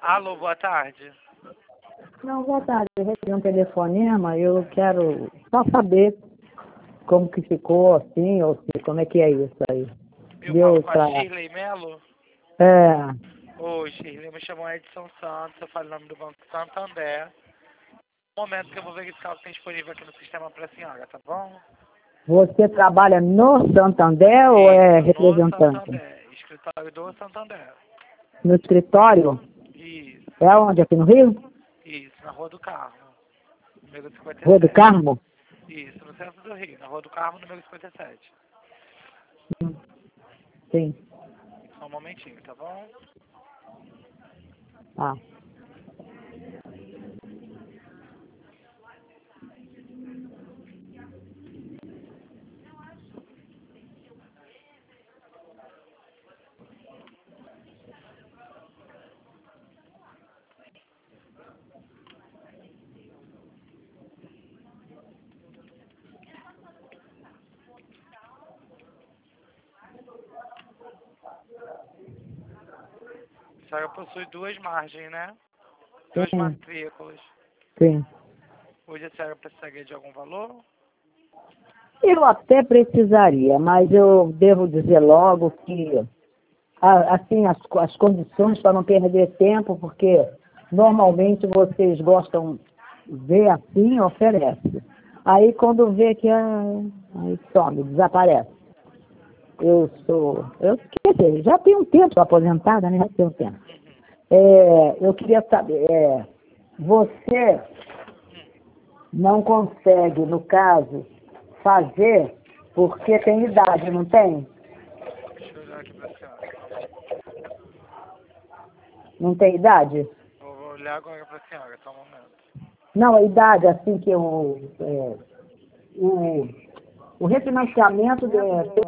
Alô, boa tarde. Não, boa tarde. Eu recebi um telefonema, eu quero só saber como que ficou, assim, ou se, como é que é isso aí. Eu Deu falo com a pra... Shirley Melo. É, Oi, Shirley, me chamou Edson Santos, eu falo em nome do Banco Santander. No momento que eu vou verificar o que tem disponível aqui no sistema para a senhora, tá bom? você trabalha no Santander ou é Isso, no representante? Santander, escritório do Santander. No escritório? Isso, É onde? Aqui no Rio? isso, na Rua do Carmo, número Rua do 57. Carmo? Isso, no centro do Rio, na Rua do Carmo, número 57. Sim. Só um momentinho, tá bom? Ah. A senhora possui duas margens, né? Duas Sim, matrículas. sim. Hoje a senhora precisaria de algum valor? Eu até precisaria, mas eu devo dizer logo que, assim, as condições para não perder tempo, porque normalmente vocês gostam de ver assim, oferece. Aí quando vê que aí some, desaparece. Quer dizer, já tenho um tempo aposentada, né? Já tenho um tempo. Uhum. Eu queria saber, você não consegue, no caso, fazer porque tem idade, não tem? Deixa eu olhar aqui pra senhora. Não tem idade? Vou olhar agora pra senhora, só um momento. Não, a idade, assim que o refinanciamento